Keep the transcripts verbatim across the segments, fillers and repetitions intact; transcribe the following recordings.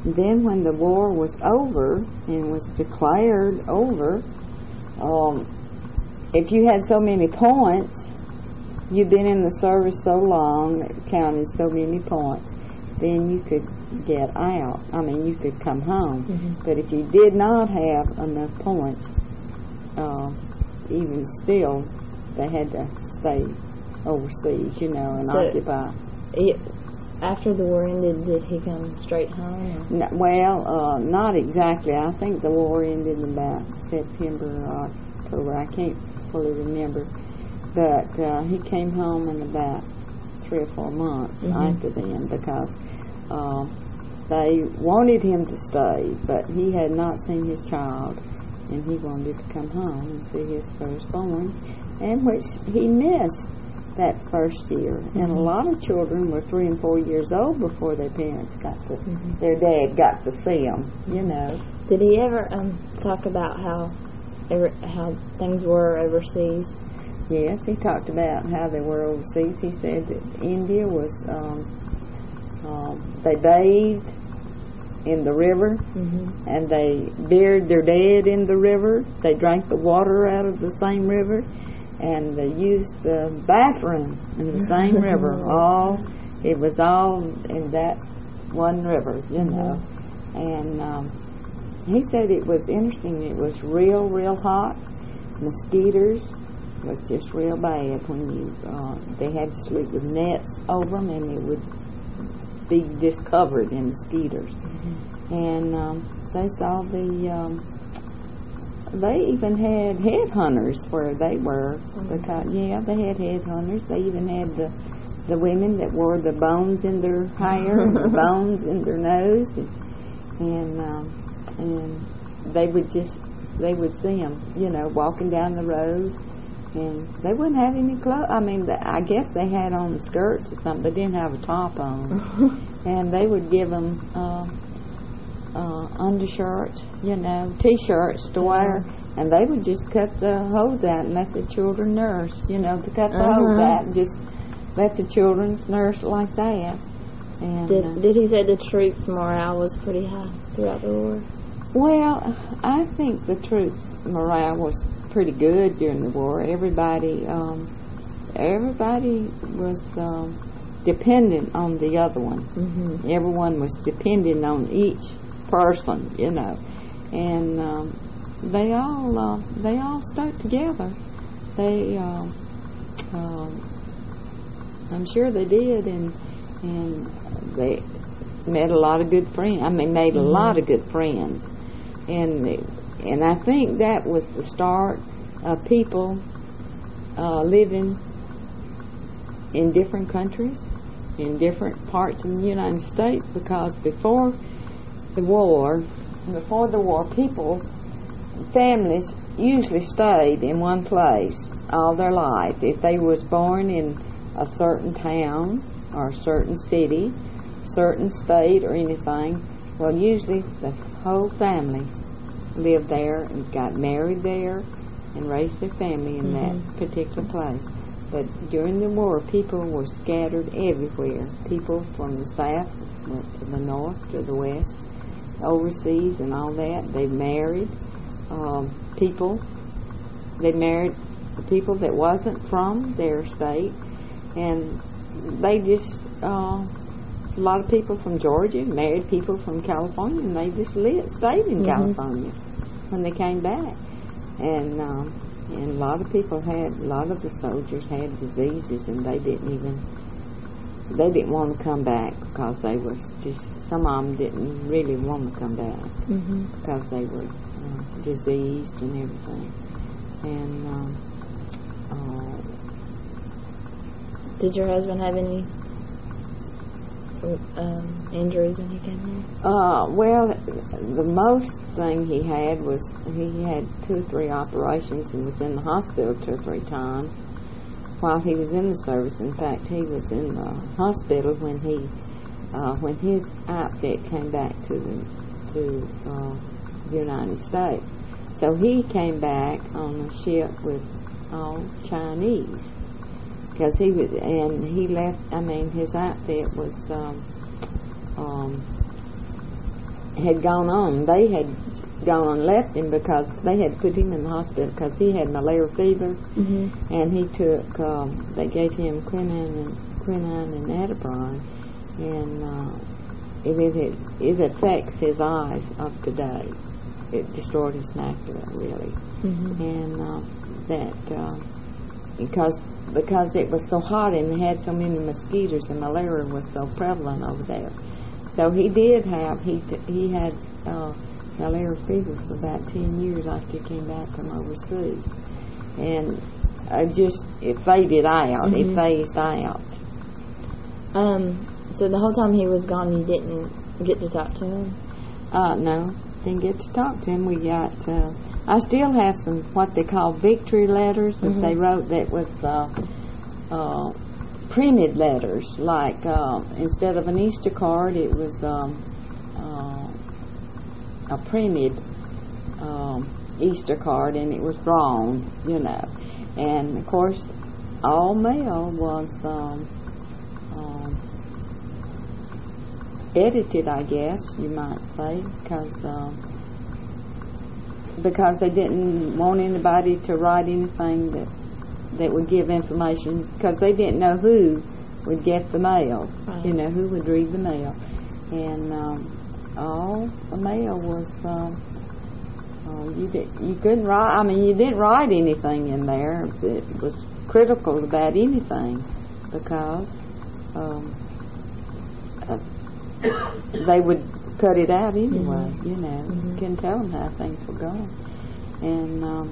then when the war was over and was declared over, um, if you had so many points, you've been in the service so long, it counted so many points, then you could get out. I mean, you could come home. Mm-hmm. But if you did not have enough points, uh, even still, they had to stay overseas, you know, and So occupy. It, after the war ended, did he come straight home? No, well, uh, not exactly. I think the war ended in about September or October. I can't fully remember. But uh, he came home in about three or four months Mm-hmm. after then, because uh, they wanted him to stay, but he had not seen his child, and he wanted to come home and see his firstborn, and which he missed that first year. Mm-hmm. And a lot of children were three and four years old before their parents got to, mm-hmm. their dad got to see them, you know. Did he ever um, talk about how ever, how things were overseas? Yes, he talked about how they were overseas. He said that India was, um, um, they bathed in the river, mm-hmm. and they buried their dead in the river. They drank the water out of the same river, and they used the bathroom in the same river. All it was all in that one river, you know. Mm-hmm. And um, he said it was interesting. It was real, real hot. Mosquitoes was just real bad when you. Uh, they had to sleep with nets over them, and it would be just covered in mosquitoes. Mm-hmm. And um, they saw the. Um, They even had headhunters where they were, because yeah, they had headhunters. They even had the the women that wore the bones in their hair and the bones in their nose, and and, um, and they would just they would see them, you know, walking down the road, and they wouldn't have any clothes. I mean, the, I guess they had on skirts or something, but didn't have a top on, and they would give them. Uh, Uh, undershirts, you know, T-shirts to wear, and they would just cut the hose out and let the children nurse, you know, to cut the uh-huh. hose out and just let the children nurse like that. And did, uh, did he say the troops' morale was pretty high throughout the war? Well, I think the troops' morale was pretty good during the war. Everybody, um, everybody was um, dependent on the other one. Mm-hmm. Everyone was dependent on each person, you know, and um, they all uh, they all stuck together. They, uh, uh, I'm sure they did, and and they met a lot of good friends. I mean, made a mm-hmm. lot of good friends, and and I think that was the start of people uh, living in different countries, in different parts of the United States, because before the war, before the war, people, families usually stayed in one place all their life. If they was born in a certain town or a certain city, certain state or anything, well, usually the whole family lived there and got married there and raised their family in mm-hmm. that particular place. But during the war, people were scattered everywhere. People from the south went to the north, to the west, overseas and all that. They married um, people. They married people that wasn't from their state, and they just uh, a lot of people from Georgia married people from California, and they just lived, stayed in mm-hmm. California when they came back. And um, and a lot of people had, a lot of the soldiers had diseases, and they didn't even. They didn't want to come back because they was just, some of them didn't really want to come back mm-hmm. because they were uh, diseased and everything. And um, uh, did your husband have any um, injuries when he came here? Uh, well, the most thing he had was he had two or three operations and was in the hospital two or three times while he was in the service. In fact, he was in the hospital when he, uh, when his outfit came back to the to uh, the United States. So he came back on a ship with all Chinese, because he was, and he left. I mean, his outfit was um, um, had gone on. They had gone and left him because they had put him in the hospital because he had malaria fever, Mhm. and he took. Um, they gave him quinine and quinine and Atipron, and uh, it, it it affects his eyes of today. It destroyed his macula really, Mhm. and uh, that uh, because because it was so hot and they had so many mosquitoes and malaria was so prevalent over there. So he did have he t- he had uh, malaria fever for about ten years after he came back from overseas, and uh, just it faded out. Mhm. It phased out. Um. So the whole time he was gone, you didn't get to talk to him. Uh, no, didn't get to talk to him. We got. Uh, I still have some what they call victory letters that Mhm. they wrote that was uh, uh, printed letters. Like uh, instead of an Easter card, it was um, uh, a printed um, Easter card, and it was drawn, you know. And of course, all mail was um, um, edited, I guess you might say, because. Um, because they didn't want anybody to write anything that that would give information, because they didn't know who would get the mail, Right. you know, who would read the mail. And um, all the mail was, um, uh, you, did, you couldn't write, I mean, you didn't write anything in there that was critical about anything, because um, uh, they would cut it out anyway, Mhm. you know. Mhm. Couldn't tell them how things were going. And um,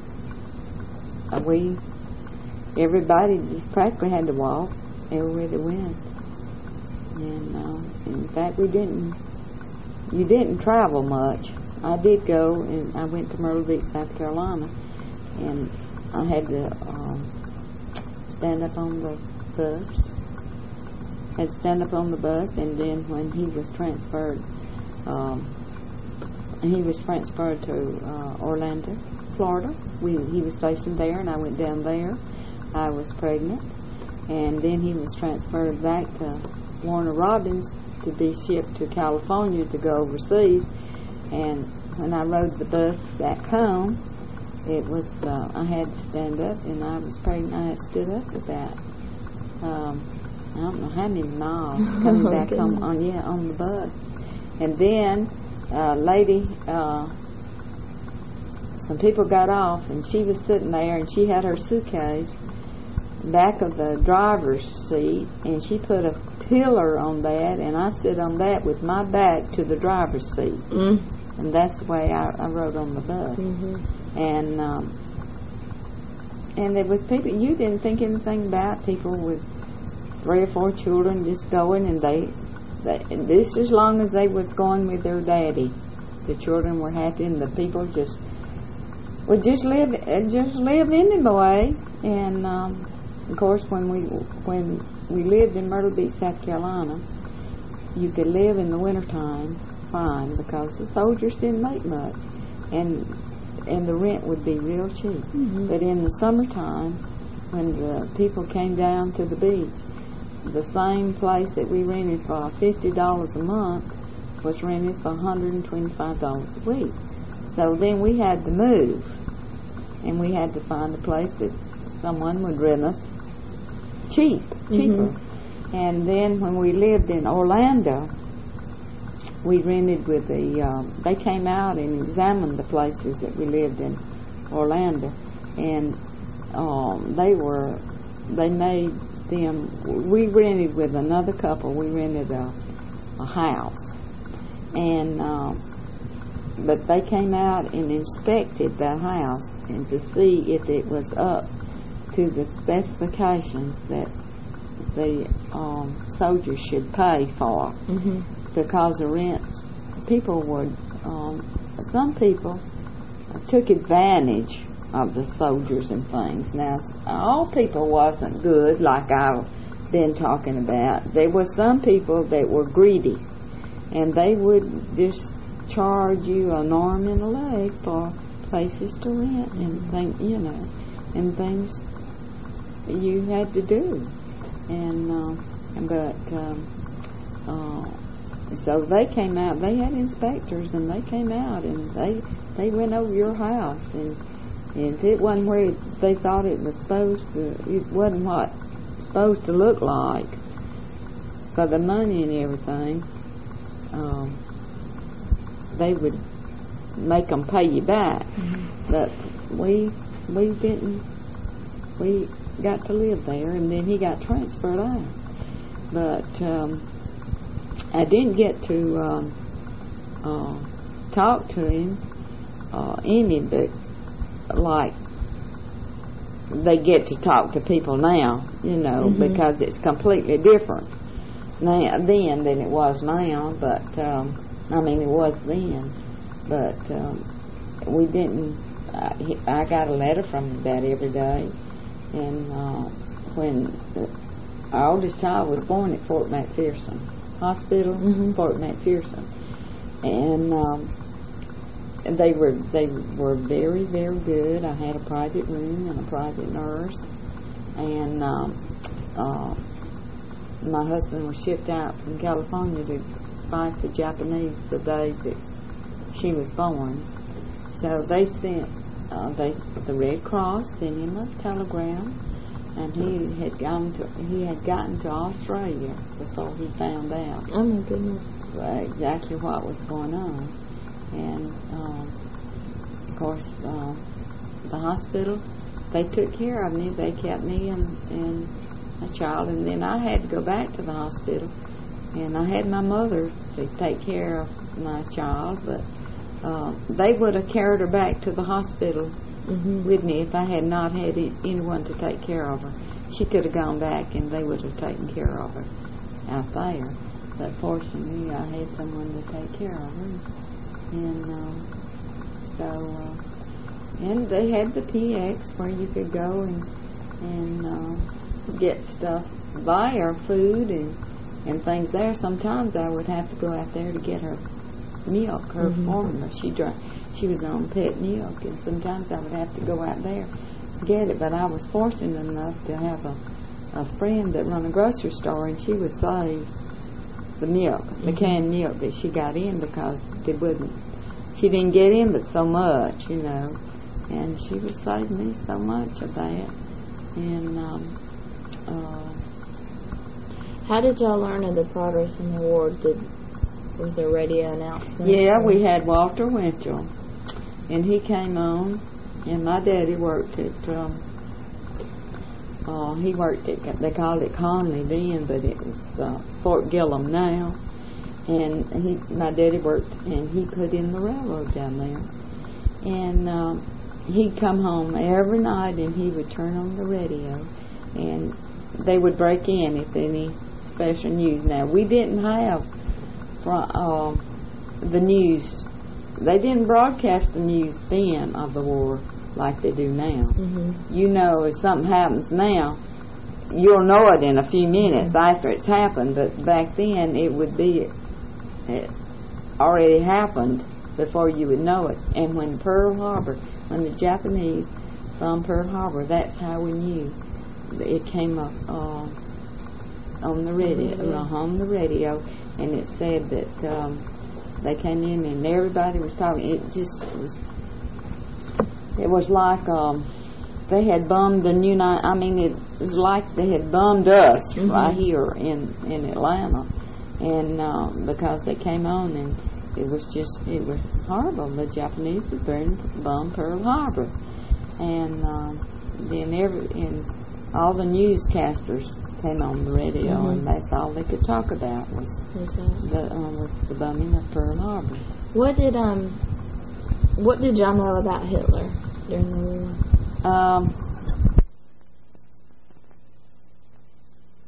uh, we, everybody just practically had to walk everywhere they went. And uh, in fact, we didn't, you didn't travel much. I did go, and I went to Myrtle Beach, South Carolina, and I had to um, stand up on the bus. Had to stand up on the bus, and then when he was transferred, um, he was transferred to uh, Orlando, Florida. We he was stationed there, and I went down there. I was pregnant, and then he was transferred back to Warner Robins to be shipped to California to go overseas. And when I rode the bus back home, it was uh, I had to stand up, and I was pregnant. I had stood up with that. Um, I don't know how many miles coming back Okay. home on yeah on the bus, and then a lady, uh, some people got off, and she was sitting there, and she had her suitcase back of the driver's seat, and she put a pillar on that, and I sit on that with my back to the driver's seat, Mm. and that's the way I, I rode on the bus. Mhm. And um, and there was people you didn't think anything about people with three or four children just going, and they, they and this as long as they was going with their daddy, the children were happy, and the people just would just live uh, just live anyway. And um, of course, when we when we lived in Myrtle Beach, South Carolina, you could live in the wintertime fine because the soldiers didn't make much, and and the rent would be real cheap. Mhm. But in the summertime, when the people came down to the beach, the same place that we rented for fifty dollars a month was rented for one hundred twenty-five dollars a week. So then we had to move, and we had to find a place that someone would rent us cheap, cheaper. Mhm. And then when we lived in Orlando, we rented with the, um, they came out and examined the places that we lived in Orlando, and um, they were, they made them, we rented with another couple, we rented a, a house, and um, but they came out and inspected the house and to see if it was up to the specifications that the um, soldiers should pay for, Mhm. because the rents, people would, um, some people took advantage of the soldiers and things. Now, all people wasn't good, like I've been talking about. There were some people that were greedy, and they would just charge you an arm and a leg for places to rent and things, you know, and things you had to do. And uh, but um, uh, so they came out. They had inspectors, and they came out, and they they went over your house, and and if it wasn't where it, they thought it was supposed to, it wasn't what it's supposed to look like for the money and everything. Um, they would make them pay you back, mm-hmm. but we we didn't. We got to live there, and then he got transferred out. But um, I didn't get to um, uh, talk to him uh, any, but like they get to talk to people now, you know, mm-hmm. because it's completely different now then than it was now. But um, I mean, it was then, but um, we didn't. Uh, he, I got a letter from him about every day, and uh, when the, our oldest child was born at Fort McPherson Hospital, mm-hmm. Fort McPherson, and um, they were they were very very good. I had a private room and a private nurse, and um, uh, my husband was shipped out from California to fight the Japanese the day that she was born. So they sent uh, they the Red Cross sent him a telegram, and he had gone to he had gotten to Australia before he found out. Oh my goodness! Uh, exactly what was going on, and uh, of course uh, the hospital, they took care of me. They kept me and and a child, and then I had to go back to the hospital, and I had my mother to take care of my child, but. Uh, they would have carried her back to the hospital mm-hmm. with me if I had not had anyone to take care of her. She could have gone back and they would have taken care of her out there. But fortunately, I had someone to take care of her. And uh, so, uh, and they had the P X where you could go and and uh, get stuff, buy her food and, and things there. Sometimes I would have to go out there to get her milk, her mm-hmm. formula. She drank, she was on pet milk, and sometimes I would have to go out there to get it. But I was fortunate enough to have a, a friend that run a grocery store, and she would save the milk, mm-hmm. the canned milk that she got in, because they wouldn't. She didn't get in but so much, you know, and she would save me so much of that. And um, uh, how did y'all learn of the Progress in the War? Did Was there radio announcement? Yeah, we had Walter Winchell, and he came on, and my daddy worked at, um, uh, he worked at, they called it Conley then, but it was uh, Fort Gillem now, and he, my daddy worked, and he put in the railroad down there, and um, he'd come home every night, and he would turn on the radio, and they would break in if any special news. Now, we didn't have From uh, the news, they didn't broadcast the news then of the war like they do now. Mm-hmm. You know, if something happens now, you'll know it in a few minutes mm-hmm. after it's happened. But back then, it would be it already happened before you would know it. And when Pearl Harbor, when the Japanese from Pearl Harbor, that's how we knew it came up uh, on the radio. Mm-hmm. On the radio. And it said that um, they came in and everybody was talking. It just was, it was like um, they had bombed the New United, I mean, it was like they had bombed us mm-hmm. right here in, in Atlanta. And uh, because they came on, and it was just, it was horrible. The Japanese had burned, bombed Pearl Harbor. And uh, then every, and all the newscasters came on the radio, mm-hmm. and that's all they could talk about was the um, was the bombing of Pearl Harbor. What did um what did y'all know about Hitler during the war? Um,